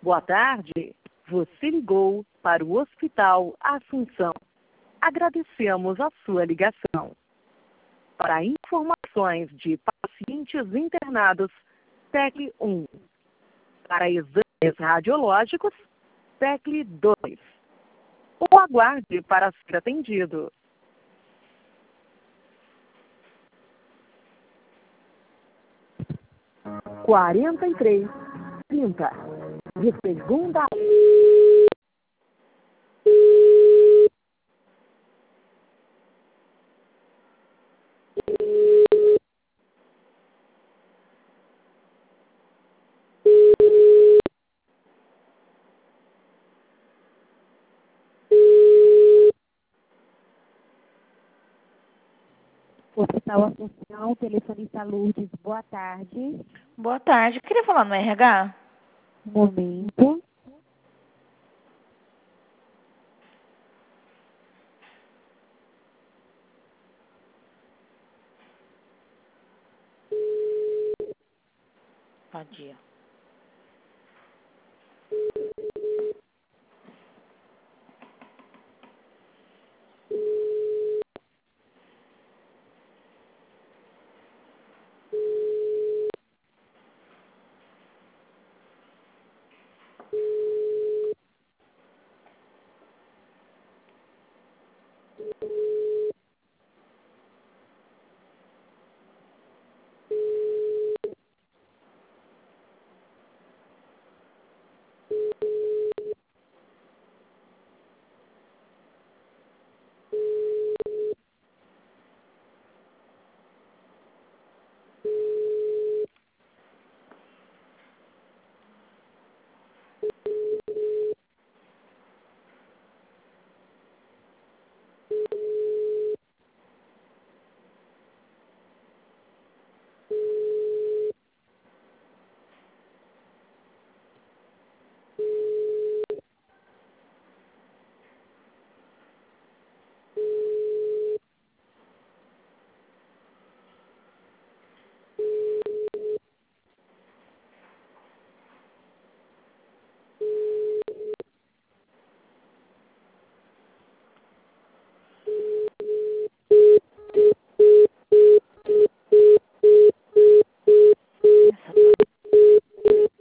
Boa tarde. Você ligou para o Hospital Assunção. Agradecemos a sua ligação. Para informações de pacientes internados, tecle 1. Para exames radiológicos, tecle 2. Ou aguarde para ser atendido. Quarenta e três 30. De segunda a... Hospital Assunção, telefonista Lourdes, boa tarde. Boa tarde. Eu queria falar no RH. Um momento. Bom dia.